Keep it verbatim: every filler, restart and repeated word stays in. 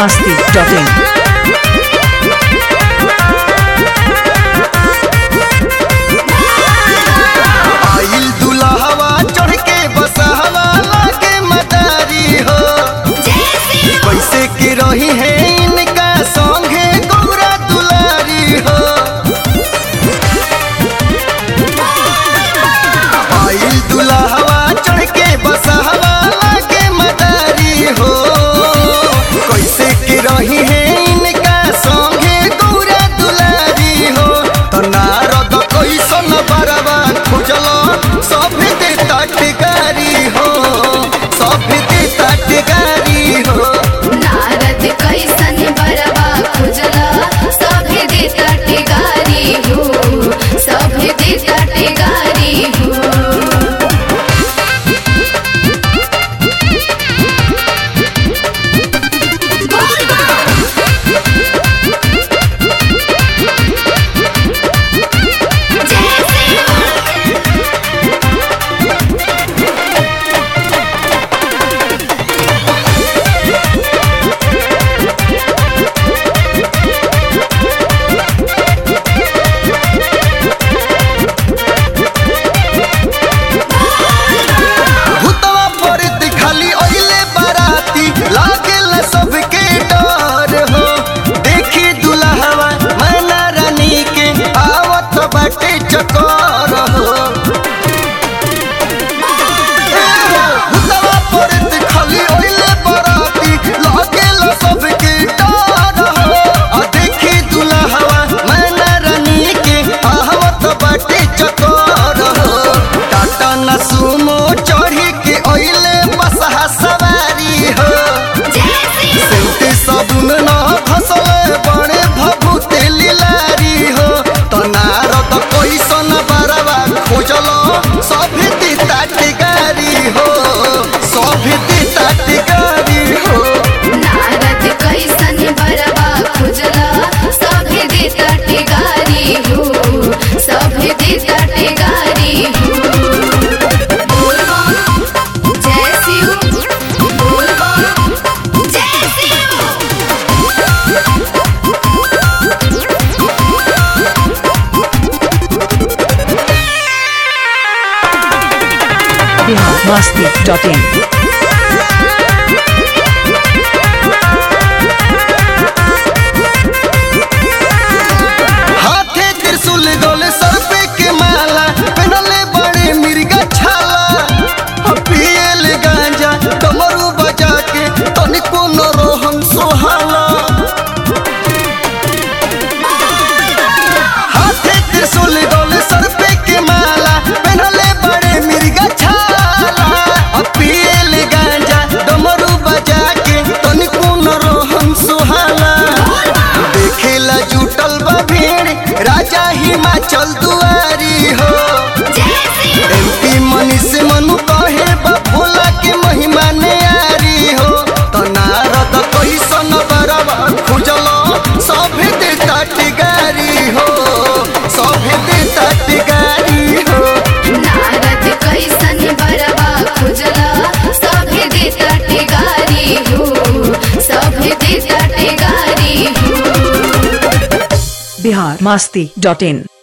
मस्ती dot इन। आइल दुल्हवा चढ़ के बसहवा लागे मदारी हो, कैसे के रही है इनका संगे गौरा दुलारी हो। आइल दुल्हवा चढ़ के बसहवा लागे मदारी हो, कैसे के रही है इनका संगे गौरा दुलारी हो। तो नारद कैसन बरवा खुजल सब देता टिकारी हो, सब देता टिकारी हो। नारद कैसन बरवा खुजला सब देता टिकारी हो, सब देता टिकारी हो। भूतवा परत खाली ओइले बाराती लागेला सबके डर हो। देखी दुल्हवा मैना रानी के आवत बाटे चकर हो। भूतवा परत खाली ओइले बाराती लागेला सबके डर हो। आ देखी दुल्हवा मैना रानी के आवत बाटे चकर हो। टाटा न सुमो चढ़ी के ओइले बसहा सवारी हो। सेंटे साबुन न घसले बड़े भभूते लीलारी हो। तो नारद कैसन बरवा खोजल सब देता टिकारी हो, सब देता टिकारी हो। नारद कैसन बरवा खुजला सब देता टिकारी हो, सब देता टिकारी हो। बोल बम जय शिव, बोल बम जय शिव। Bihar Masti dot in. हाथे त्रिशूल गले सर पे के माला पहनले बड़े मिर्गा छाला। हम पियल गांजा डमरू बजा के तनिको न रोहन सोहाला। हाथे त्रिशूल गले सर पे के माला पहनले बड़े मिर्गा छाला। हम पियल गांजा डमरू बजा के तनिको न रोहन सोहाला। देखेला जुटल बा भीड़ राजा हिमाचल दुआरी हो। एमपी मनीष मनु कहे बा भोला के महिमा न्यारी हो। तो नारद कैसन बरवा खुजल सब देता टिकारी हो, सब देता टिकारी हो। नारद कैसन बरवा खुजला सब देता टिकारी हो, सब देता टिकारी हो। बिहार मस्ती डॉट इन।